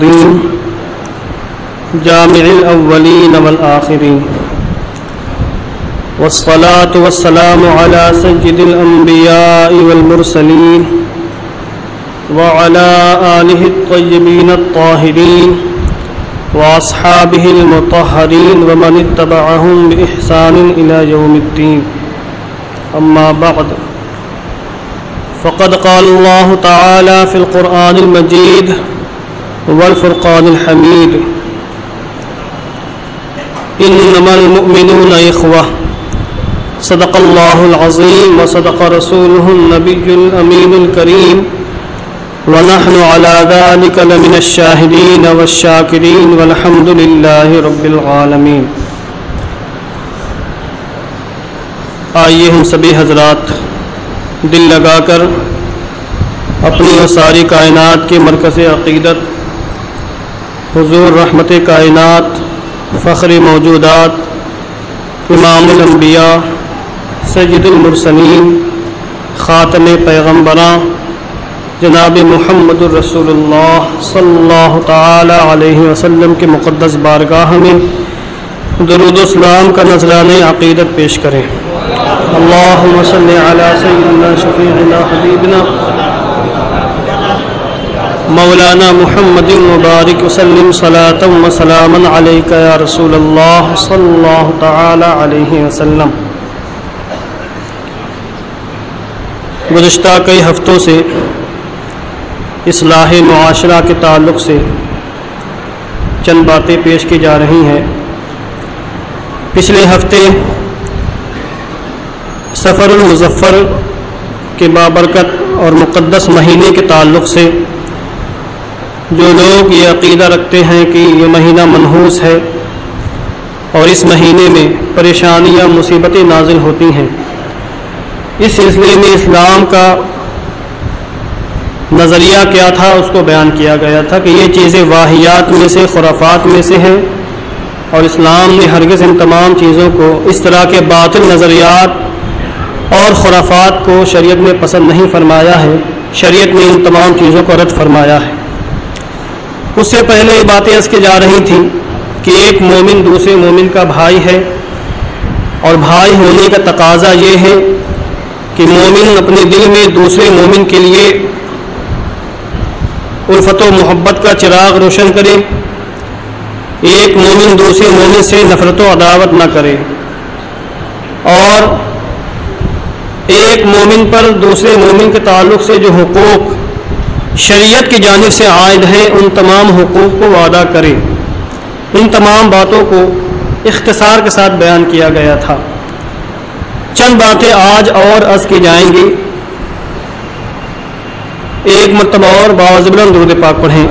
العظيم جامع الأولين والآخرين والصلاة والسلام على سيد الأنبياء والمرسلين وعلى آله الطيبين الطاهرين وأصحابه المطهرين ومن اتبعهم بإحسان إلى يوم الدين. أما بعد فقد قال الله تعالى في القرآن المجيد والفرقان الحميد: إنما المؤمنون إخوة. صدق الله العظيم وصدق رسوله النبي الأمين الكريم ونحن على ذلك لمن الشاهدين والشاكرين والحمد لله رب العالمين. آئیے ہم سبھی حضرات دل لگا کر اپنی اور ساری کائنات کے مرکز عقیدت حضور رحمت کائنات فخر موجودات امام الانبیاء سید المرسلین خاتم پیغمبراں جناب محمد الرسول اللہ صلی اللہ تعالی علیہ وسلم کے مقدس بارگاہ میں درود و سلام کا نذرانہ عقیدت پیش کریں. اللہم صلی علی سیدنا شفیعنا حبیبنا مولانا محمد مبارک وسلم صلاۃ و سلاما علیک یا رسول اللہ صلی اللہ تعالی علیہ وسلم. گزشتہ کئی ہفتوں سے اصلاح معاشرہ کے تعلق سے چند باتیں پیش کی جا رہی ہیں. پچھلے ہفتے سفر المظفر کے بابرکت اور مقدس مہینے کے تعلق سے جو لوگ یہ عقیدہ رکھتے ہیں کہ یہ مہینہ منحوس ہے اور اس مہینے میں پریشانیاں مصیبتیں نازل ہوتی ہیں، اس سلسلے میں اسلام کا نظریہ کیا تھا اس کو بیان کیا گیا تھا کہ یہ چیزیں واہیات میں سے خرافات میں سے ہیں اور اسلام نے ہرگز ان تمام چیزوں کو اس طرح کے باطل نظریات اور خرافات کو شریعت میں پسند نہیں فرمایا ہے. شریعت نے ان تمام چیزوں کو رد فرمایا ہے. اس سے پہلے یہ باتیں عرض کی جا رہی تھیں کہ ایک مومن دوسرے مومن کا بھائی ہے اور بھائی ہونے کا تقاضا یہ ہے کہ مومن اپنے دل میں دوسرے مومن کے لیے الفت و محبت کا چراغ روشن کرے. ایک مومن دوسرے مومن سے نفرت و عداوت نہ کرے اور ایک مومن پر دوسرے مومن کے تعلق سے جو حقوق شریعت کی جانب سے عائد ہیں ان تمام حقوق کو ادا کرے. ان تمام باتوں کو اختصار کے ساتھ بیان کیا گیا تھا. چند باتیں آج اور عرض کی جائیں گی. ایک مرتبہ اور باوجہ بلند درود پاک پڑھیں.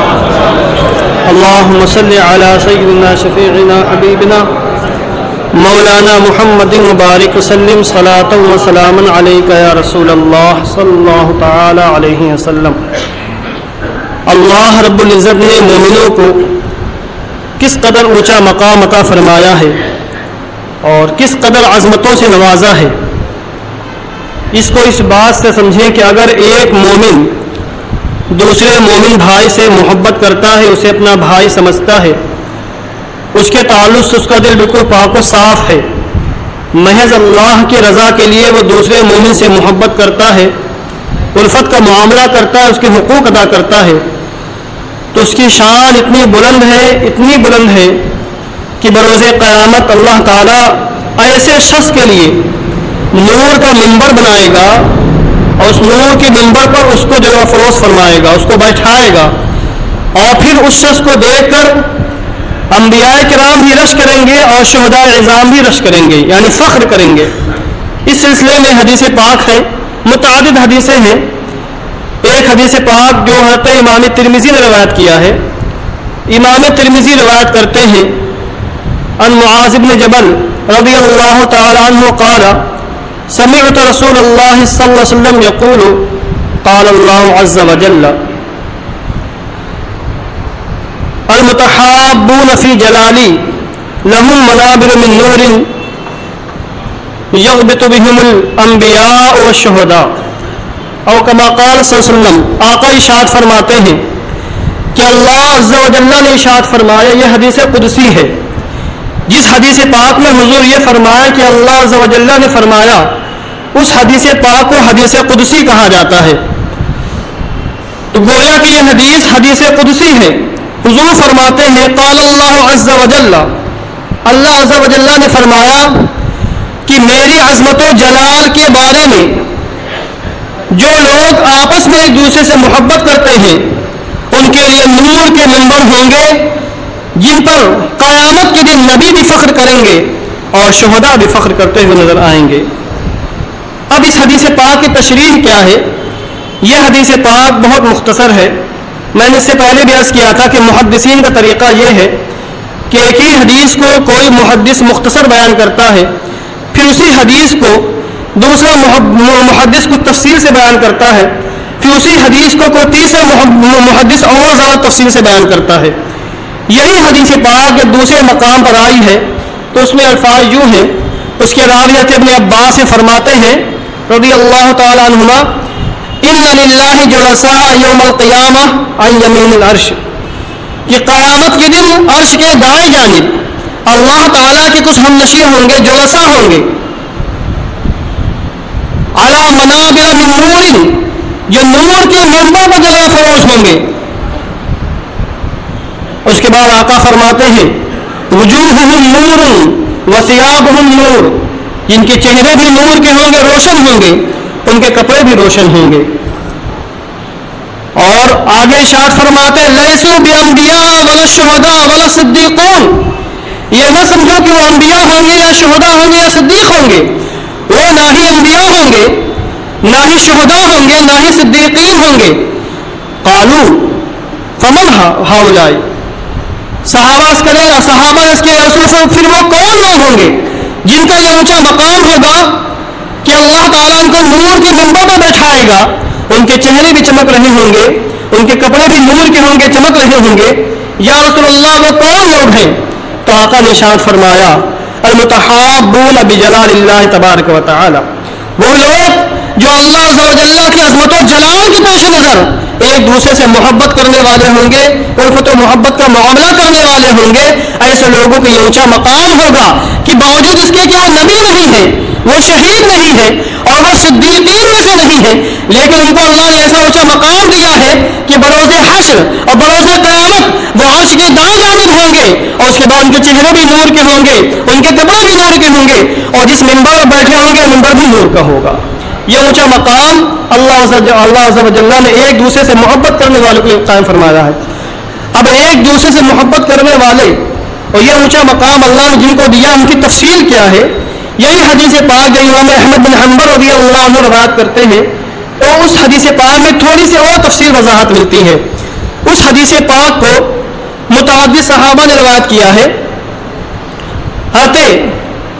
اللہم صلی علی سیدنا شفیعنا حبیبنا مولانا محمد مبارک وسلم صلاۃ و سلاما علیک یا رسول اللہ صلی اللہ تعالی علیہ وسلم. اللہ رب العزت نے مومنوں کو کس قدر اونچا مقام عطا فرمایا ہے اور کس قدر عظمتوں سے نوازا ہے. اس کو اس بات سے سمجھیں کہ اگر ایک مومن دوسرے مومن بھائی سے محبت کرتا ہے، اسے اپنا بھائی سمجھتا ہے، اس کے تعلق سے اس کا دل بالکل پاک و صاف ہے، محض اللہ کی رضا کے لیے وہ دوسرے مومن سے محبت کرتا ہے، الفت کا معاملہ کرتا ہے، اس کے حقوق ادا کرتا ہے، تو اس کی شان اتنی بلند ہے کہ بروز قیامت اللہ تعالیٰ ایسے شخص کے لیے نور کا منبر بنائے گا اور اس نور کے منبر پر اس کو جگہ فروز فرمائے گا، اس کو بیٹھائے گا اور پھر اس شخص کو دیکھ کر انبیاء کرام بھی رشک کریں گے اور شہداء عظام بھی رشک کریں گے، یعنی فخر کریں گے. اس سلسلے میں حدیث پاک ہے، متعدد حدیثیں ہیں. ایک حدیث پاک جو حضرت امام ترمذی نے روایت کیا ہے. امام ترمذی روایت کرتے ہیں ان معاذ بن جبل رضی اللہ تعالی عنہ قال سمعت رسول اللہ صلی اللہ علیہ وسلم یقول قال اللہ عز وجل المتحابون فی جلالی لهم منابر من نور یغبط بهم الانبیاء والشہداء. اور کما قال صلی اللہ علیہ وسلم، آقا ارشاد فرماتے ہیں کہ اللہ عز و جل نے ارشاد فرمایا، یہ حدیث قدسی ہے، جس حدیث پاک میں حضور یہ فرمایا کہ اللہ عز و جل نے فرمایا، اس حدیث پاک کو حدیث قدسی کہا جاتا ہے۔ تو گویا کہ یہ حدیث قدسی ہے۔ حضور فرماتے ہیں قال اللہ عز و جل، اللہ عز و جل نے فرمایا کہ میری عظمت و جلال کے بارے میں جو لوگ آپس میں ایک دوسرے سے محبت کرتے ہیں ان کے لیے نور کے منبر ہوں گے، جن پر قیامت کے دن نبی بھی فخر کریں گے اور شہداء بھی فخر کرتے ہوئے نظر آئیں گے۔ اب اس حدیث پاک کی تشریح کیا ہے؟ یہ حدیث پاک بہت مختصر ہے۔ میں نے اس سے پہلے بھی عرض کیا تھا کہ محدثین کا طریقہ یہ ہے کہ ایک ہی حدیث کو کوئی محدث مختصر بیان کرتا ہے، پھر اسی حدیث کو دوسرا محدث کو تفصیل سے بیان کرتا ہے، پھر اسی حدیث کو کوئی تیسرا محدث اور زیادہ تفصیل سے بیان کرتا ہے۔ یہی حدیث پاک ایک دوسرے مقام پر آئی ہے تو اس میں الفاظ یوں ہیں، اس کے راویت ابن عباس سے فرماتے ہیں رضی اللہ تعالی عنہما، ان للہ جلساء یوم القیامہ عن یمین العرش، کہ قیامت کے دن عرش کے دائیں جانب اللہ تعالیٰ کے کچھ ہم نشین ہوں گے، جلساء ہوں گے، علی منابر من نور، جو نور کے منبر پر جلوہ فروش ہوں گے۔ اس کے بعد آقا فرماتے ہیں وجوہہم نور وثیابہم نور، جن کے چہرے بھی نور کے ہوں گے، روشن ہوں گے، ان کے کپڑے بھی روشن ہوں گے۔ اور آگے ارشاد فرماتے ہیں لیسوا بانبیاء ولا شہداء ولا صدیقون، یہ نہ سمجھو کہ وہ انبیاء ہوں گے یا شہداء ہوں گے یا صدیق ہوں گے، وہ نہ ہی انبیاء ہوں گے، نہ ہی شہداء ہوں گے، نہ ہی صدیقین ہوں گے۔ قالوا فمن ہؤلاء، صحابہ اس کے رسول سے پھر وہ کون لوگ ہوں گے جن کا یہ اونچا مقام ہوگا کہ اللہ تعالیٰ ان کو نور کے منبر میں بیٹھائے گا، ان کے چہرے بھی چمک رہے ہوں گے، ان کے کپڑے بھی نور کے ہوں گے، چمک رہے ہوں گے۔ یا رسول اللہ وہ کون لوگ ہیں؟ تو آقا نے ارشاد فرمایا المتحابون بجلال اللہ تبارک و تعالی، وہ لوگ جو اللہ عز و جل کی عظمت و جلال کے پیش نظر ایک دوسرے سے محبت کرنے والے ہوں گے، الفت و محبت کا معاملہ کرنے والے ہوں گے۔ ایسے لوگوں کو یہ اونچا مقام ہوگا کہ باوجود اس کے کہ وہ نبی نہیں ہے، وہ شہید نہیں ہے اور وہ صدیقین میں سے نہیں ہے، لیکن ان کو اللہ نے ایسا اونچا مقام دیا ہے کہ بروز حشر اور بروز قیامت وہ عرش کی دائیں جانب ہوں گے، اور اس کے بعد ان کے چہرے بھی نور کے ہوں گے، ان کے کپڑے بھی نور کے ہوں گے، اور جس منبر پر بیٹھے ہوں گے منبر بھی نور کا ہوگا۔ یہ اونچا مقام اللہ عز و جل نے ایک دوسرے سے محبت کرنے والوں کو قائم فرمایا ہے۔ اب ایک دوسرے سے محبت کرنے والے اور یہ اونچا مقام اللہ نے جن کو دیا، ان کی تفصیل کیا ہے؟ یہی حدیث پاک جو امام احمد بن حنبل رضی اللہ عنہ روایت کرتے ہیں، تو اس حدیث پاک میں تھوڑی سی اور تفصیل وضاحت ملتی ہے۔ اس حدیث پاک کو متعدد صحابہ نے روایت کیا ہے۔ حضرت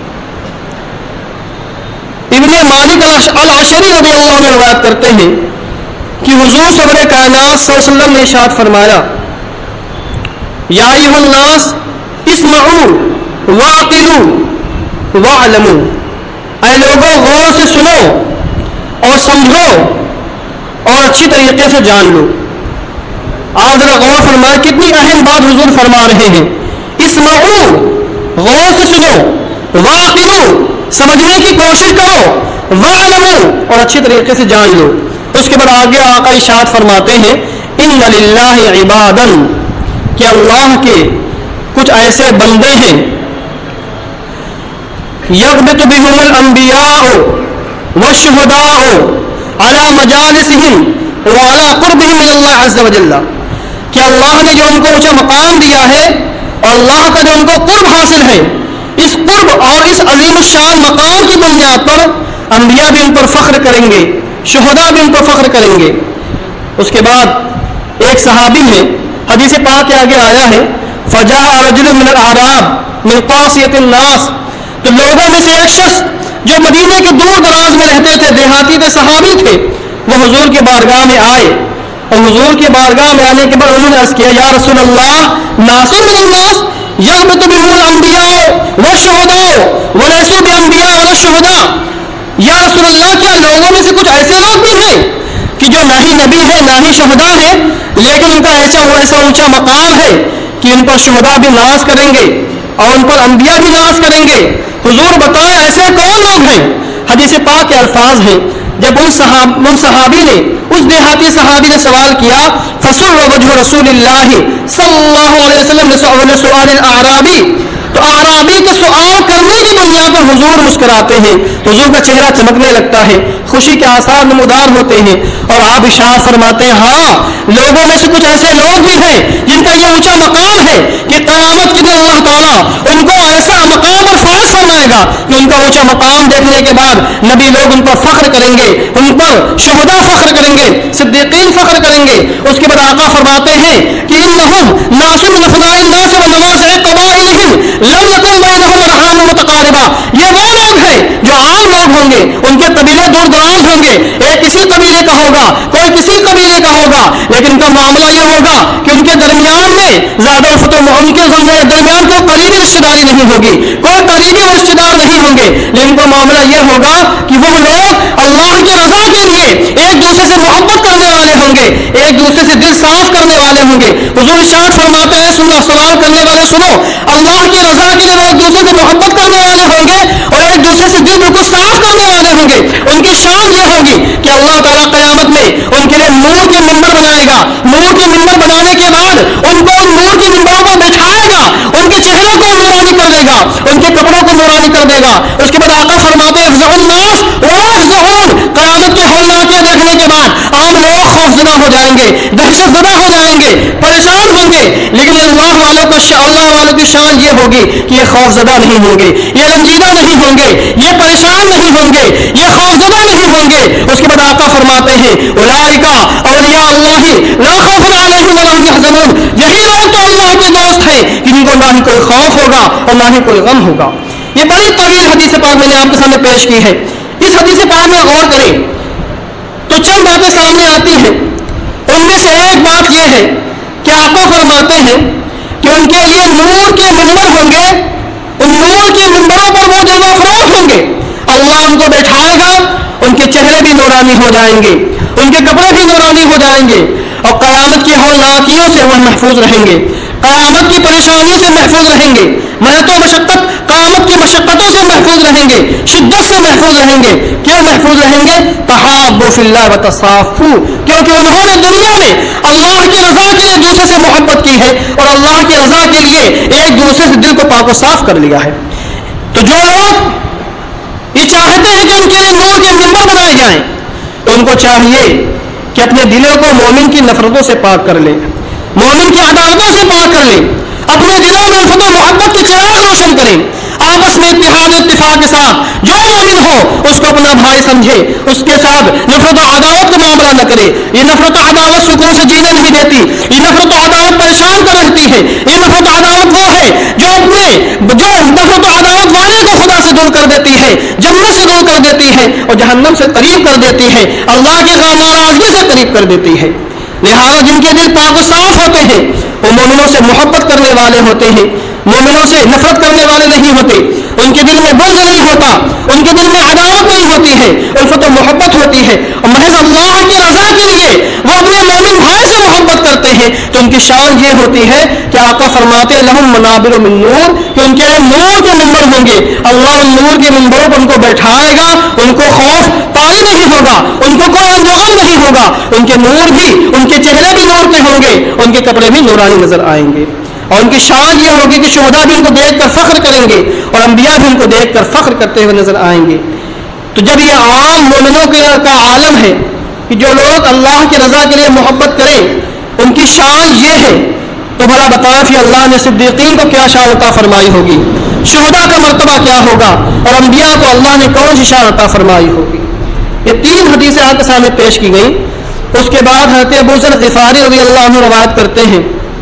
ابن مالک الاشعری رضی اللہ عنہ روایت کرتے ہیں کہ حضور سرور کائنات صلی اللہ علیہ وسلم نے ارشاد فرمایا یا ایھا الناس اسمعوا واعقلوا واعلموا، اے لوگوں غور سے سنو اور سمجھو اور اچھی طریقے سے جان لو۔ آپ ذرا غور فرمائیں، کتنی اہم بات حضور فرما رہے ہیں۔ اسمعوا، غور سے سنو، واعقلوا، سمجھنے کی کوشش کرو، واعلموا، اور اچھی طریقے سے جان لو۔ اس کے بعد آگے آقا ارشاد فرماتے ہیں ان للہ عبادا، کہ اللہ کے کچھ ایسے بندے ہیں یغبط بهم الانبیاء والشہداء علی مجالسهم وعلی قربهم من اللہ عز وجل، کہ اللہ نے جو ان کو اونچا مقام دیا ہے اور اللہ کا جو ان کو قرب حاصل ہے، اس قرب اور اس عظیم الشان مقام کی بنیاد پر انبیاء بھی ان پر فخر کریں گے، شہداء بھی ان پر فخر کریں گے۔ اس کے بعد ایک صحابی میں حدیث پاک کے آگے آیا ہے فجاء رجل من الاعراب من قاصیۃ الناس، تو لوگوں میں سے ایک شخص جو مدینے کے دور دراز میں رہتے تھے، دیہاتی تھے، صحابی تھے، وہ حضور کی بارگاہ میں آئے، اور حضور کی بارگاہ میں آنے کے بعد انہوں نے عرض کیا یا رسول اللہ ناس من الناس یغبط بهم الانبیاء والشہداء ولیسوا بانبیاء ولا شہداء، یا رسول اللہ کیا لوگوں میں سے کچھ ایسے لوگ بھی ہیں کہ جو نہ ہی نبی ہے نہ ہی شہداء ہے لیکن ان کا ایسا اونچا مقام ہے کہ ان پر شہداء بھی ناز کریں گے اور ان پر انبیاء بھی ناز کریں گے. حضور بتائیں ایسے کون لوگ ہیں؟ حدیث پاک کے الفاظ ہیں. جب ان صحابی نے اس دیہاتی صحابی نے سوال کیا فسر وجہ رسول اللہ صلی اللہ علیہ وسلم سؤال الاعرابی، تو اعرابی کے سوال کرنے کی بنیاد پر حضور مسکراتے ہیں، حضور کا چہرہ چمکنے لگتا ہے، خوشی کے آثار نمودار ہوتے ہیں اور آپ ارشاد فرماتے ہیں ہاں لوگوں میں سے کچھ ایسے لوگ بھی ہیں جن کا یہ اونچا مقام ہے کہ قیامت کے دن اللہ تعالیٰ ان کو ایسا مقام اور فائز فرمائے گا کہ ان کا اونچا مقام دیکھنے کے بعد نبی لوگ ان پر فخر کریں گے، ان پر شہداء فخر کریں گے، صدیقین فخر کریں گے. اس کے بعد آقا فرماتے ہیں کہ انہم ناس من افضل الناس ونواسع قبائلہم لم یکن بینہم ارحام متقاربہ. یہ وہ لوگ ہیں جو عام لوگ ہوں گے، ان کے قبیلے دور دراز ہوں گے، ایک کسی قبیلے کا ہوگا کوئی کسی قبیلے کا ہوگا، لیکن ان کا معاملہ یہ ہوگا کہ ان کے درمیان میں زیادہ ان کے درمیان کوئی قریبی رشتہ داری نہیں ہوگی، کوئی قریبی رشتہ دار نہیں ہوں گے، لیکن ان کا معاملہ یہ ہوگا کہ وہ لوگ اللہ کی رضا کے لیے ایک دوسرے سے محبت کرنے والے ہوں گے، ایک دوسرے سے دل صاف کرنے والے ہوں گے. حضور ارشاد فرماتے ہیں سوال کرنے والے سنو، اللہ کی رضا کے لیے وہ ایک دوسرے سے محبت کرنے والے ہوں گے اور ایک دوسرے سے دل بالکل صاف کرنے والے ہوں گے. ان کی شان یہ ہوگی کہ اللہ تعالیٰ قیامت میں ان کے لیے نور کے منبر بنائے گا، نور کے منبر بنانے کے بعد ان کو ان نور کے منبروں پر بٹھائے گا، ان کے چہرے کو نورانی کر دے گا، ان کے کپڑوں کو نورانی کر دے گا. اس کے بعد آقا فرماتے ہیں افزع الناس ويفزعون. قیامت کے ہولناکیاں دیکھنے کے بعد عام لوگ خوفزدہ ہو جائیں گے، دہشت زدہ ہو جائیں گے، پریشان ہوں گے، لیکن اللہ والوں کی شان یہ ہوگی کہ یہ خوفزدہ نہیں ہوں گے، یہ رنجیدہ نہیں ہوں گے، یہ پریشان نہیں ہوں گے، یہ خوفزدہ نہیں ہوں گے. اس کے بعد آقا فرماتے ہیں اولئک اولیاء اللہ لا خوف علیہم ولا هم يحزنون. یہی لوگ تو اللہ کے دوست ہیں کہ جن کو نہ ہی کوئی خوف ہوگا اور نہ ہی کوئی غم ہوگا. یہ بڑی طویل حدیث پاک میں نے آپ کے سامنے پیش کی ہے. اس حدیث پاک میں غور کریں تو چند باتیں سامنے آتی ہیں. ان میں سے ایک بات یہ ہے کہ آقا فرماتے ہیں کہ ان کے لیے نور کے منبر ہوں گے، ان نور کے منبروں پر وہ جلوہ افروز ہوں گے، اللہ ان کو بیٹھائے گا، ان کے چہرے بھی نورانی ہو جائیں گے، ان کے کپڑے بھی نورانی ہو جائیں گے اور قیامت کی ہولناکیوں سے وہ محفوظ رہیں گے، قیامت کی پریشانیوں سے محفوظ رہیں گے، محنت و مشقت قیامت کی مشقتوں سے محفوظ رہیں گے، شدت سے محفوظ رہیں گے. کیوں محفوظ رہیں گے؟ تحابوا فی اللہ وتصافوا. کیونکہ انہوں نے دنیا میں اللہ کی رضا کے لیے دوسرے سے محبت کی ہے اور اللہ کی رضا کے لیے ایک دوسرے سے دل کو پاک و صاف کر لیا ہے. تو جو لوگ یہ چاہتے ہیں کہ ان کے لیے نور کے منبر بنائے جائیں تو ان کو چاہیے کہ اپنے دلوں کو مومن کی نفرتوں سے پاک کر لیں، مومن کی عداوتوں سے پاک کر لیں، اپنے دلوں میں الفت و محبت کے چراغ روشن کریں، آپس میں اتحاد و اتفاق کے ساتھ جو مومن ہو اس کو اپنا بھائی سمجھے، اس کے ساتھ نفرت و عداوت کا معاملہ نہ کرے. یہ نفرت و عداوت سکون سے جینے نہیں دیتی، یہ نفرت و عداوت پریشان کر رہتی ہے. یہ نفرت و عداوت وہ ہے جو نفرت و عداوت والے کو خدا سے دور کر دیتی ہے، جنت سے دور کر دیتی ہے اور جہنم سے قریب کر دیتی ہے، اللہ کی ناراضگی سے قریب کر دیتی ہے. لہٰذا جن کے دل پاک و صاف ہوتے ہیں وہ مومنوں سے محبت کرنے والے ہوتے ہیں، مومنوں سے نفرت کرنے والے نہیں ہوتے، ان کے دل میں بغض نہیں ہوتا، ان کے دل میں عداوت نہیں ہوتی ہے، الفت و محبت ہوتی ہے اور محض اللہ کی رضا کے لیے وہ اپنے مومن بھائی سے محبت کرتے ہیں. تو ان کی شان یہ ہوتی ہے کہ آقا فرماتے لہم منابر من نور، کہ ان کے لیے نور کے منبر ہوں گے، اللہ ان نور کے منبروں پر ان کو بیٹھائے گا، ان کو خوف طاری نہیں ہوگا، ان کو کوئی غم نہیں ہوگا، ان کے نور بھی، ان کے چہرے بھی نور کے ہوں گے، ان کے کپڑے بھی نورانی نظر آئیں گے. اور ان کی شان یہ ہوگی کہ شہداء بھی ان کو دیکھ کر فخر کریں گے اور انبیاء بھی ان کو دیکھ کر فخر کرتے ہوئے نظر آئیں گے. تو جب یہ عام مومنوں کا عالم ہے کہ جو لوگ اللہ کی رضا کے لیے محبت کریں ان کی شان یہ ہے، تو بھلا بتائیں کہ اللہ نے صدیقین کو کیا شان عطا فرمائی ہوگی، شہداء کا مرتبہ کیا ہوگا اور انبیاء کو اللہ نے کون سی شان عطا فرمائی ہوگی. یہ 3 حدیثیں آپ کے سامنے پیش کی گئیں. اس کے بعد حضرت ابو ذر غفاری رضی اللہ عنہ روایت کرتے ہیں،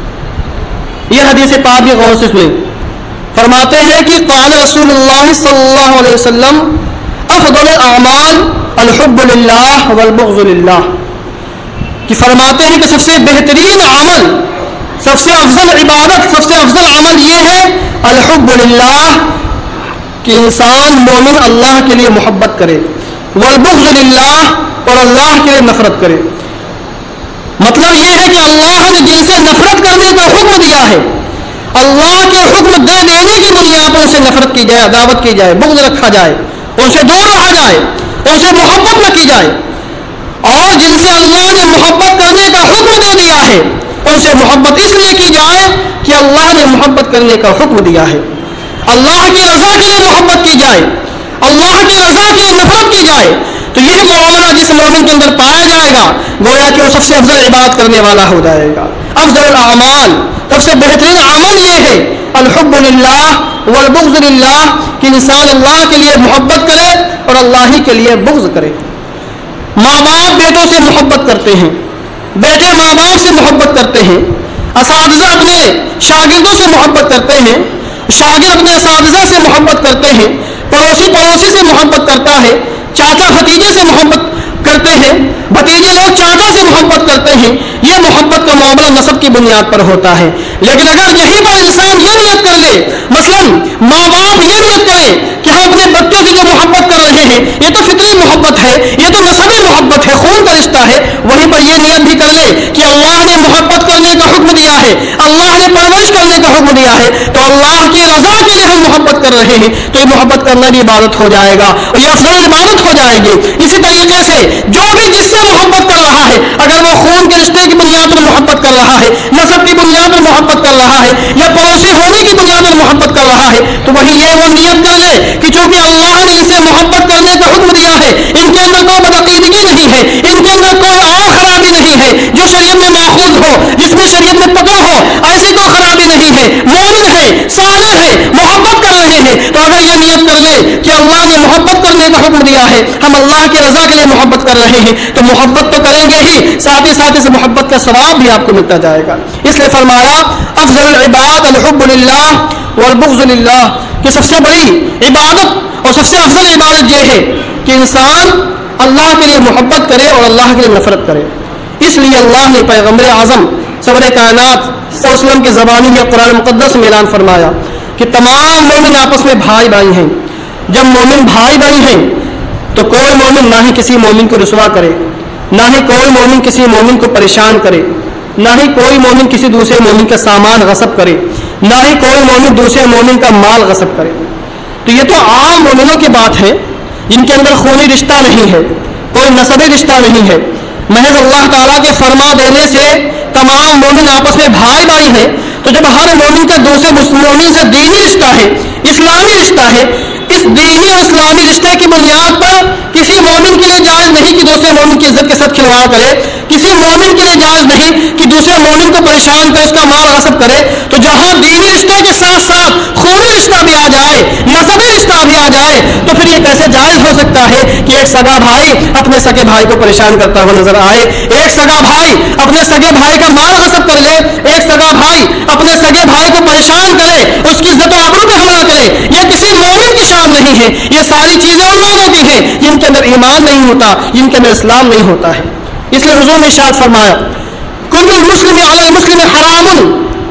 یہ حدیث پاک بھی غور سے سنیں. فرماتے ہیں کہ قال رسول اللہ صلی اللہ علیہ وسلم افضل الاعمال الحب للہ والبغض للہ، کہ فرماتے ہیں کہ سب سے بہترین عمل، سب سے افضل عبادت، سب سے افضل عمل یہ ہے الحب للہ، کہ انسان مومن اللہ کے لیے محبت کرے، والبغض للہ، اور اللہ کے لیے نفرت کرے۔ مطلب یہ ہے کہ اللہ نے جن سے نفرت کرنے کا حکم دیا ہے، اللہ کے حکم دے دینے کی بنیاد پر ان سے نفرت کی جائے، عداوت کی جائے، بغض رکھا جائے، ان سے دور رہا جائے، ان سے محبت نہ کی جائے۔ اور جن سے اللہ نے محبت کرنے کا حکم دے دیا ہے، ان سے محبت اس لیے کی جائے کہ اللہ نے محبت کرنے کا حکم دیا ہے، اللہ کی رضا کے لیے محبت کی جائے، اللہ کی رضا کے لیے نفرت کی جائے۔ تو یہ معاملہ جس مومن کے اندر پایا جائے گا، گویا کہ وہ سب سے افضل عبادت کرنے والا ہو جائے گا۔ افضل الاعمال، سب سے بہترین عمل یہ ہے الحب للہ والبغض للہ، کہ انسان اللہ کے لیے محبت کرے اور اللہ ہی کے لیے بغض کرے۔ ماں باپ بیٹوں سے محبت کرتے ہیں، بیٹے ماں باپ سے محبت کرتے ہیں، اساتذہ اپنے شاگردوں سے محبت کرتے ہیں، شاگرد اپنے اساتذہ سے محبت کرتے ہیں، پڑوسی سے محبت کرتا ہے، چاچا بھتیجے سے محبت کرتے ہیں، بھتیجے لوگ چاچا سے محبت کرتے ہیں۔ یہ محبت کا معاملہ نسب کی بنیاد پر ہوتا ہے۔ لیکن اگر یہیں پر انسان یہ نیت کر لے، مثلا ماں باپ یہ نیت کرے کہ ہم اپنے بچوں سے جو محبت کر رہے ہیں یہ تو فطری محبت ہے، یہ تو نسبی محبت ہے، خون کا رشتہ ہے، وہیں پر یہ نیت بھی کر لے کہ اللہ نے محبت کرنے کا حکم دیا ہے، اللہ نے پرورش کرنے کا حکم دیا ہے، تو اللہ کی رضا کے لیے ہم محبت کر رہے ہیں، تو یہ محبت کرنا بھی عبادت ہو جائے گا اور یہ افضل عبادت ہو جائے گی۔ اسی طریقے سے جو بھی جس سے محبت کر رہا ہے، اگر وہ خون کے رشتے کی بنیاد پر محبت کر رہا ہے، نسب کی بنیاد پر محبت کر رہا ہے، یا پڑوسی ہونے کی بنیاد پر محبت کر رہا ہے، تو وہی یہ وہ نیت کر لے کہ چونکہ اللہ نے اسے محبت کرنے کا حکم دیا ہے، ان کے اندر کوئی بدعقیدگی نہیں ہے، ان کے اندر کوئی اور خرابی نہیں ہے جو شریعت میں ماخوذ ہو، جس میں شریعت میں پکڑ ہو، ایسی کوئی خرابی نہیں ہے، مومن ہے، صالح ہے، محبت کر رہے ہیں، تو اگر یہ نیت کر لے کہ اللہ نے محبت کرنے کا حکم دیا ہے، ہم اللہ کی رضا کے لیے محبت کر رہے ہیں، تو محبت تو کریں گے ہی، ساتھ ہی ساتھ اس محبت کا ثواب بھی آپ کو ملتا جائے گا۔ اس لیے فرمایا افضل العباد الحب للہ والبغض للہ، کہ سب سے بڑی عبادت اور سب سے افضل عبادت یہ ہے کہ انسان اللہ کے لیے محبت کرے اور اللہ کے لیے نفرت کرے۔ اس لیے اللہ نے پیغمبر اعظم سرور کائنات صلی اللہ علیہ وسلم کی زبانی یا قرآن مقدس میں اعلان فرمایا کہ تمام مومن آپس میں بھائی بھائی ہیں۔ جب مومن بھائی بھائی ہیں تو کوئی مومن نہ ہی کسی مومن کو رسوا کرے، نہ ہی کوئی مومن کسی مومن کو پریشان کرے، نہ ہی کوئی مومن کسی دوسرے مومن کا سامان غصب کرے، نہ ہی کوئی مومن دوسرے مومن کا مال غصب کرے۔ تو یہ تو عام مومنوں کی بات ہے جن کے اندر خونی رشتہ نہیں ہے، کوئی نسبی رشتہ نہیں ہے، محض اللہ تعالیٰ کے فرما دینے سے تمام مومن آپس میں بھائی بھائی ہیں۔ تو جب ہر مومن کا دوسرے مومن سے دینی رشتہ ہے، اسلامی رشتہ ہے، اس دینی اور اسلامی رشتے کی بنیاد پر کسی مومن کے لیے جائز نہیں کہ دوسرے مومن کی عزت کے ساتھ کھلواڑ کرے، کسی مومن کے لیے جائز نہیں کہ دوسرے مومن کو پریشان کرے، اس کا مال غصب کرے۔ تو جہاں دینی رشتے کے ساتھ ساتھ خونی رشتہ بھی آ جائے، نسبی رشتہ بھی آ جائے، تو پھر یہ کیسے جائز ہو سکتا ہے کہ ایک سگا بھائی اپنے سگے بھائی کو پریشان کرتا ہوا نظر آئے، ایک سگا بھائی اپنے سگے بھائی کا مال غصب کر لے، ایک سگا بھائی اپنے سگے بھائی کو پریشان کرے، اس کی عزت و آبرو پہ حملہ کرے۔ یہ کسی مومن کی شان نہیں ہے، یہ ساری چیزیں ان لوگوں کی ہیں جن کے اندر ایمان نہیں ہوتا، جن کے اندر اسلام نہیں ہوتا ہے۔ اس لیے حضور نے ارشاد فرمایا کل المسلم علی المسلم حرام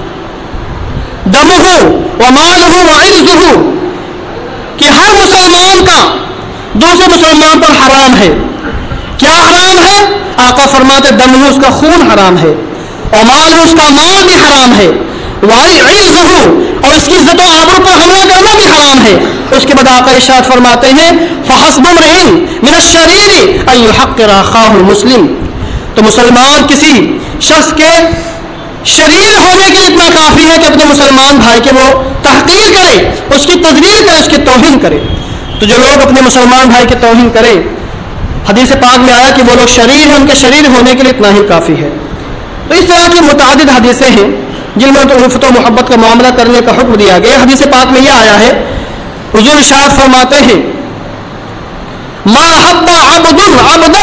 دمہ ومالہ وعرضہ، کہ ہر مسلمان کا دوسرے مسلمان پر حرام ہے۔ کیا حرام ہے؟ آقا فرماتے دمہ، اس کا خون حرام ہے، اور مالہ، اس کا مال بھی حرام ہے، وعرضہ، اور اس کی عزت و آبرو پر حملہ کرنا بھی حرام ہے۔ اس کے بعد آقا ارشاد فرماتے ہیں فحسب امرئ من الشریر ان یحقر اخاہ المسلم، تو مسلمان کسی شخص کے شریر ہونے کے اتنا کافی ہے کہ اپنے مسلمان بھائی کے وہ تحقیر کرے، اس کی تذلیل کرے، اس کی توہین کرے۔ تو جو لوگ اپنے مسلمان بھائی کی توہین کرے، حدیث پاک میں آیا کہ وہ لوگ شریر ہیں، ان کے شریر ہونے کے لیے اتنا ہی کافی ہے۔ تو اس طرح کی متعدد حدیثیں ہیں جن میں الفت و محبت کا معاملہ کرنے کا حکم دیا گیا۔ حدیث پاک میں یہ آیا ہے، حضور ارشاد فرماتے ہیں ما حب عبد عبدا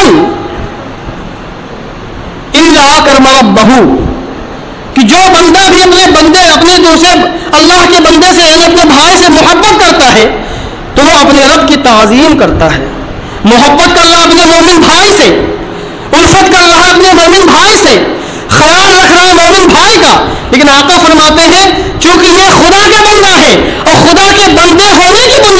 الا کرم ربہ، کہ جو بندہ بھی اپنے دوسرے اللہ کے بندے سے یعنی اپنے بھائی سے محبت کرتا ہے تو وہ اپنے رب کی تعظیم کرتا ہے۔ محبت کر رہا اپنے مومن بھائی سے، الفت کر رہا اپنے مومن بھائی سے، خیال رکھ رہا ہے مومن بھائی کا، لیکن آقا فرماتے ہیں چونکہ یہ خدا کا بندہ ہے اور خدا کے بندے ہونے کی بنیاد پر یہ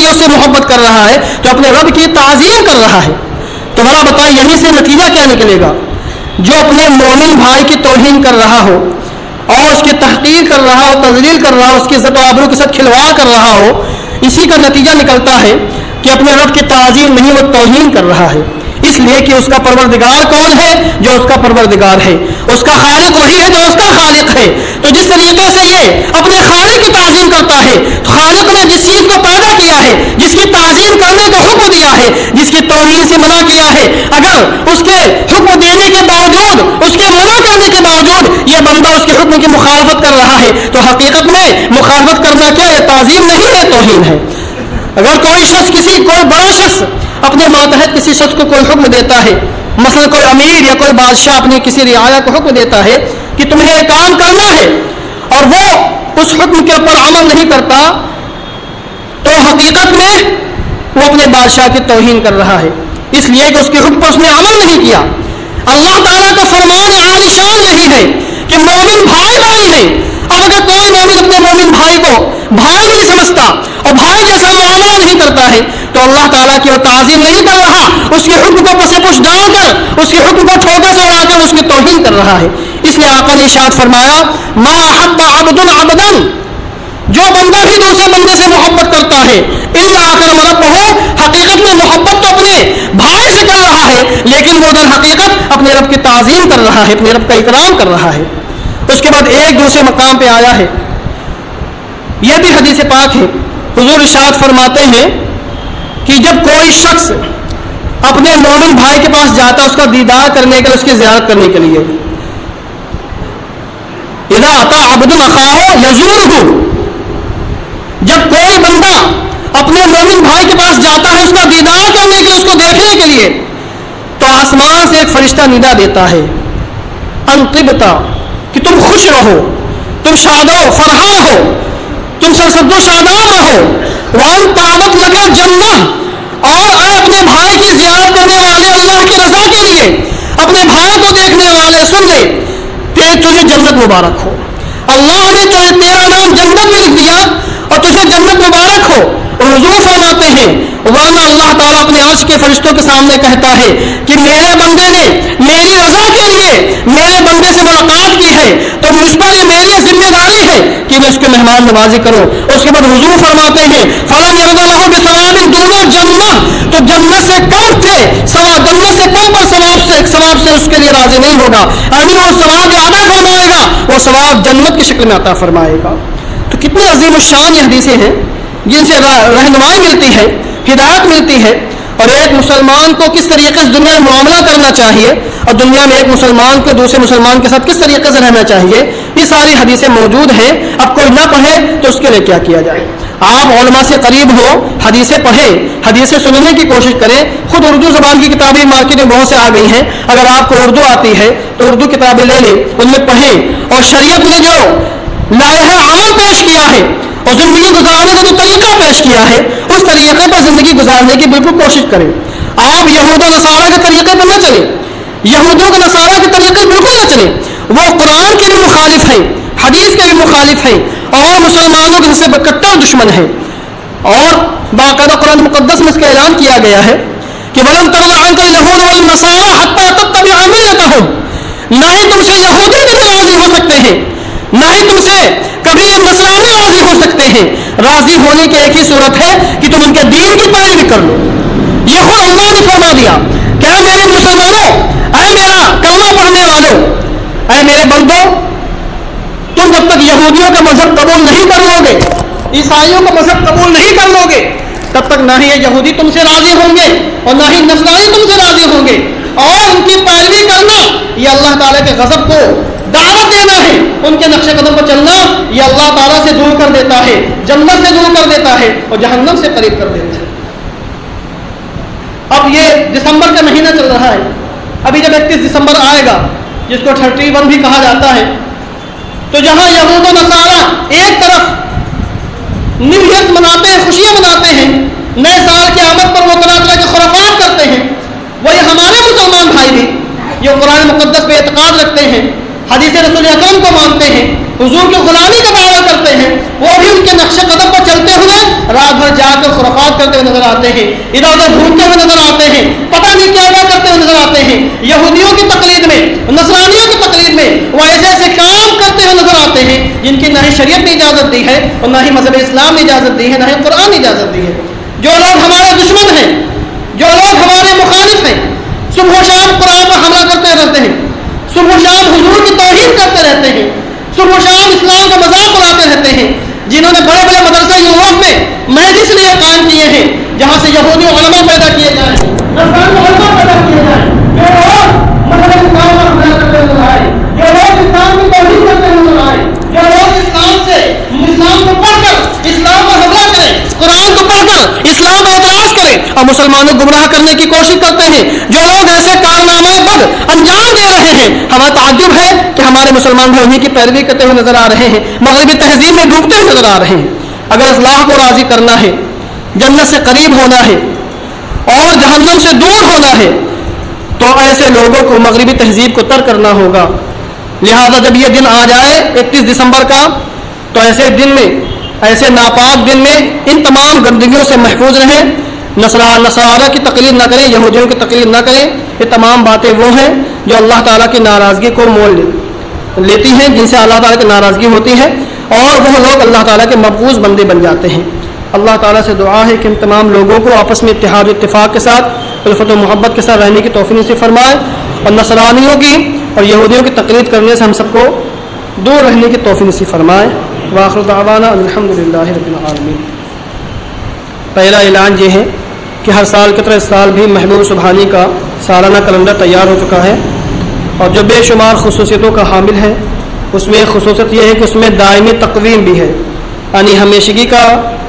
اس سے محبت کر رہا ہے تو اپنے رب کی تعظیم کر رہا ہے. تو بھلا بتائیں یہیں سے نتیجہ کیا نکلے گا؟ جو اپنے مومن بھائی کی توہین کر رہا ہو اور اس کی تحقیر کر رہا ہو، تذلیل کر رہا ہو، اس کی عزت و آبرو کے ساتھ کھلواڑ کر رہا ہو، اسی کا نتیجہ نکلتا ہے کہ اپنے رب کی تعظیم نہیں، وہ توہین کر رہا ہے. اس لیے کہ اس کا پروردگار کون ہے؟ جو اس کا پروردگار ہے. اس کا خالق وہی ہے جو اس کا خالق ہے. تو جس طریقے سے یہ اپنے خالق کی تعظیم کرتا ہے، خالق نے جس چیز کو پیدا کیا ہے، جس کی تعظیم کرنے کا حکم دیا ہے، جس کی توہین سے منع کیا ہے، اگر اس کے حکم دینے کے باوجود، اس کے منع کرنے کے باوجود یہ بندہ اس کے حکم کی مخالفت کر رہا ہے تو حقیقت میں مخالفت کرنا کیا ہے؟ تعظیم نہیں ہے، توہین ہے. اگر کوئی شخص کوئی بڑا شخص اپنے ماتحت کسی شخص کو کوئی حکم دیتا ہے، مثلا کوئی امیر یا کوئی بادشاہ اپنے کسی رعایا کو حکم دیتا ہے کہ تمہیں یہ کام کرنا ہے اور وہ اس حکم کے اوپر عمل نہیں کرتا تو حقیقت میں وہ اپنے بادشاہ کی توہین کر رہا ہے، اس لیے کہ اس کے حکم پر اس نے عمل نہیں کیا. اللہ تعالیٰ کا فرمان عالی شان نہیں ہے کہ مومن بھائی ہیں. اب اگر کوئی مومن اپنے مومن بھائی کو بھائی نہیں سمجھتا اور بھائی جیسا معاملہ نہیں کرتا ہے تو اللہ تعالیٰ کی وہ تعظیم نہیں کر رہا، اس کے حکم کو پس پش ڈال کر، اس کے حکم کو ٹھوکر سے اڑا کر اس کی توہین کر رہا ہے. اس لیے آقا نے ارشاد فرمایا ما احب عبد عبدا، جو بندہ بھی دوسرے بندے سے محبت کرتا ہے الا اکرم ربہ، حقیقت میں محبت تو اپنے بھائی سے کر رہا ہے لیکن وہ در حقیقت اپنے رب کی تعظیم کر رہا ہے، اپنے رب کا اکرام کر رہا ہے. اس کے بعد ایک دوسرے مقام پہ آیا ہے، یہ بھی حدیث پاک ہے. حضور ارشاد فرماتے ہیں کہ جب کوئی شخص اپنے مومن بھائی کے پاس جاتا ہے اس کا دیدار کرنے کے لیے، اس کی زیارت کرنے کے لیے، اذا اتی عبد اخاہ یزورہ، جب کوئی بندہ اپنے مومن بھائی کے پاس جاتا ہے اس کا دیدار کرنے کے لیے، اس کو دیکھنے کے لیے، تو آسمان سے ایک فرشتہ ندا دیتا ہے ان طبتا، کہ تم خوش رہو، تم شاد و فرحاں ہو، تم سرسبز و شاداب رہو. وان طابت لک جنہ، اور اے اپنے بھائی کی زیارت کرنے والے اللہ کی رضا کے لیے، اپنے بھائی کو دیکھنے والے سن لے کہ تجھے جنت مبارک ہو. اللہ نے تیرا نام جنت میں لکھ دیا اور تجھے جنت مبارک ہو. اور حضور فرماتے ہیں ورنہ اللہ تعالیٰ اپنے عرش کے فرشتوں کے سامنے کہتا ہے کہ میرے بندے نے میری رضا کے لیے میرے بندے سے ملاقات کی ہے تو مجھ پر یہ میری ذمہ داری ہے کہ میں اس کے مہمان نوازی کروں. اس کے بعد حضور فرماتے ہیں فلن یرضى له بثواب دون الجنہ، تو جنت سے کم تھے ثواب، جنت سے کم پر ثواب سے اس کے لیے راضی نہیں ہوگا، امین وہ ثواب جو عطا فرمائے گا وہ ثواب جنت کی شکل میں عطا فرمائے گا. تو کتنی عظیم الشان یہ حدیثیں ہیں جن سے رہنمائی ملتی ہے، ہدایت ملتی ہے، اور ایک مسلمان کو کس طریقے سے دنیا میں معاملہ کرنا چاہیے اور دنیا میں ایک مسلمان کو دوسرے مسلمان کے ساتھ کس طریقے سے رہنا چاہیے، یہ ساری حدیثیں موجود ہیں. اب کوئی نہ پڑھے تو اس کے لیے کیا کیا جائے؟ آپ علماء سے قریب ہو، حدیثیں پڑھیں، حدیثیں سننے کی کوشش کریں. خود اردو زبان کی کتابیں مارکیٹ میں بہت سے آ گئی ہیں، اگر آپ کو اردو آتی ہے تو اردو کتابیں لے لیں، ان میں پڑھیں. اور شریعت نے جو لائحہ عمل پیش کیا ہے اور زندگی گزارنے کا جو طریقہ پیش کیا ہے اس طریقے پر زندگی گزارنے کی بالکل کوشش کریں. آپ یہود و نصارہ کے طریقے پر نہ چلیں، یہودوں کے نصارہ کے طریقے بالکل نہ چلیں. وہ قرآن کے بھی مخالف ہیں، حدیث کے بھی مخالف ہیں اور مسلمانوں کے سب سے کٹر دشمن ہیں. اور باقاعدہ قرآن مقدس میں اس کا اعلان کیا گیا ہے کہ وَلَن تَرْضَ عَنْكَ الْيَهُودُ وَالنَّصَارَىٰ حَتَّىٰ تَتَّبِعَ مِلَّتَهُمْ، نہ ہی تم سے یہودی کبھی راضی ہو سکتے ہیں، نہ ہی تم سے کبھی نصرانی راضی ہو سکتے ہیں. راضی ہونے کی ایک ہی صورت ہے کہ تم ان کے دین کی پیروی کر لو. یہ خود اللہ نے فرما دیا کہ اے میرے مسلمانوں، اے میرا کلمہ پڑھنے والوں، اے میرے بندوں، تم جب تک یہودیوں کا مذہب قبول نہیں کر لو گے، عیسائیوں کا مذہب قبول نہیں کر لو گے، تب تک نہ ہی یہ یہودی تم سے راضی ہوں گے اور نہ ہی نصرانی تم سے راضی ہوں گے. اور ان کی پیروی کرنا یہ اللہ تعالیٰ کے غضب کو دعوت دینا ہے، ان کے نقش قدم پر چلنا یہ اللہ تعالیٰ سے دور کر دیتا ہے، جنت سے دور کر دیتا ہے اور جہنم سے قریب کر دیتا ہے. اب یہ دسمبر کا مہینہ چل رہا ہے، ابھی جب 31 دسمبر آئے گا جس کو 31 بھی کہا جاتا ہے، تو جہاں یہود و نصارہ ایک طرف نیو ایئر مناتے ہیں، خوشیاں مناتے ہیں، نئے سال کی آمد پر وہ طرح طرح کے خرافات کرتے ہیں، وہی ہمارے مسلمان بھائی بھی یہ قرآن مقدس پہ اعتقاد رکھتے ہیں، حدیث رسول اکرم کو مانتے ہیں، حضور کی غلامی کا دعویٰ کرتے ہیں، وہ بھی ان کے نقش قدم پر چلتے ہوئے رات بھر جا کر خرافات کرتے ہوئے نظر آتے ہیں، ادھر ادھر گھومتے ہوئے نظر آتے ہیں، پتہ نہیں کیا کیا کرتے ہوئے نظر آتے ہیں، یہودیوں کی تقلید میں، نصرانیوں کی تقلید میں وہ ایسے ایسے کام کرتے ہوئے نظر آتے ہیں جن کی نہ ہی شریعت نے اجازت دی ہے اور نہ ہی مذہب اسلام نے اجازت دی ہے، نہ ہی قرآن نے اجازت دی ہے۔ جو لوگ ہمارے دشمن ہیں، جو لوگ ہمارے مخالف ہیں، صبح و شام قرآن پر حملہ کرتے رہتے ہیں، صبح و شام حضور کی توہین کرتے رہتے ہیں، صبح و شام اسلام کا مذاق اڑاتے رہتے ہیں، جنہوں نے بڑے بڑے مدرسہ یورپ میں محض اس لیے قائم کیے ہیں جہاں سے یہودی علماء پیدا کیے جائیں، نصرانی علماء پیدا کیے جائیں، جو لوگ مذہب اسلام پر حملہ کرتے نظر آئے، جو لوگ اسلام کی توہین کرتے نظر آئے، جو لوگ اسلام کو پڑھ کر اسلام پر حملہ کریں، قرآن کو پڑھ کر اسلام پر اعتراض کریں اور مسلمانوں کو گمراہ کرنے کی کوشش کرتے ہیں، جو لوگ ایسے کارنامے بد انجام دے رہے ہیں، ہمیں تعجب ہے کہ ہمارے مسلمان بھی انہیں کی پیروی کرتے ہوئے نظر آ رہے ہیں، مغربی تہذیب میں ڈوبتے ہوئے نظر آ رہے ہیں۔ اگر اصلاح کو راضی کرنا ہے، جنت سے قریب ہونا ہے اور جہنم سے دور ہونا ہے تو ایسے لوگوں کو مغربی تہذیب کو ترک کرنا ہوگا۔ لہذا جب یہ دن آ جائے 31 دسمبر کا تو ایسے دن میں، ایسے ناپاک دن میں ان تمام گندگیوں سے محفوظ رہیں، نصارہ کی تقلید نہ کریں، یہودیوں کی تقلید نہ کریں۔ یہ تمام باتیں وہ ہیں جو اللہ تعالیٰ کی ناراضگی کو مول لیتی ہیں، جن سے اللہ تعالیٰ کی ناراضگی ہوتی ہے اور وہ لوگ اللہ تعالیٰ کے مقبوض بندے بن جاتے ہیں۔ اللہ تعالیٰ سے دعا ہے کہ ان تمام لوگوں کو آپس میں اتحاد و اتفاق کے ساتھ الفت و محبت کے ساتھ رہنے کی توفیق نصیب فرمائے اور نصرانیوں کی اور یہودیوں کی تقلید کرنے سے ہم سب کو دور رہنے کی توفیق نصیب فرمائے۔ وآخر دعوانا الحمدللہ رب العالمین۔ پہلا اعلان یہ ہے کہ ہر سال کی طرح اس سال بھی محبوب سبحانی کا سالانہ کیلنڈر تیار ہو چکا ہے اور جو بے شمار خصوصیتوں کا حامل ہے۔ اس میں ایک خصوصیت یہ ہے کہ اس میں دائمی تقویم بھی ہے، یعنی ہمیشگی کا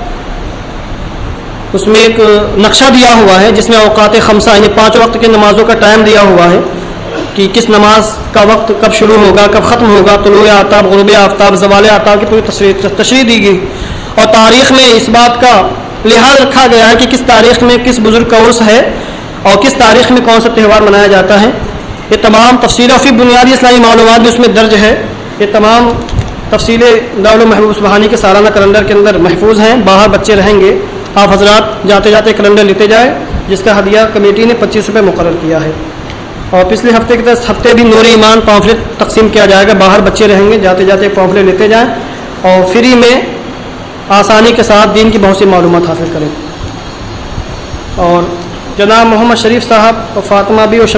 اس میں ایک نقشہ دیا ہوا ہے جس میں اوقات خمسہ یعنی 5 وقت کی نمازوں کا ٹائم دیا ہوا ہے کہ کس نماز کا وقت کب شروع ہوگا، کب ختم ہوگا، طلوع آفتاب، غروب آفتاب، زوال آفتاب کی پوری تشریح دی گئی اور تاریخ میں اس بات کا لحاظ رکھا گیا ہے کہ کس تاریخ میں کس بزرگ کا عرس ہے اور کس تاریخ میں کون سا تہوار منایا جاتا ہے۔ یہ تمام تفصیل اور پھر بنیادی اسلامی معلومات بھی اس میں درج ہے۔ یہ تمام تفصیلیں دار محبوب سبحانی کے سالانہ کیلنڈر کے اندر محفوظ ہیں۔ باہر بچے رہیں گے، آپ حضرات جاتے جاتے کیلنڈر لیتے جائیں، جس کا ہدیہ کمیٹی نے 25 روپے مقرر کیا ہے۔ اور پچھلے ہفتے کے ہفتے بھی نور ایمان پامفلٹ تقسیم کیا جائے گا، باہر بچے رہیں گے، جاتے جاتے پامفلٹ لیتے جائیں اور فری میں آسانی کے ساتھ دین کی بہت سی معلومات حاصل کریں۔ اور جناب محمد شریف صاحب اور فاطمہ بھی اور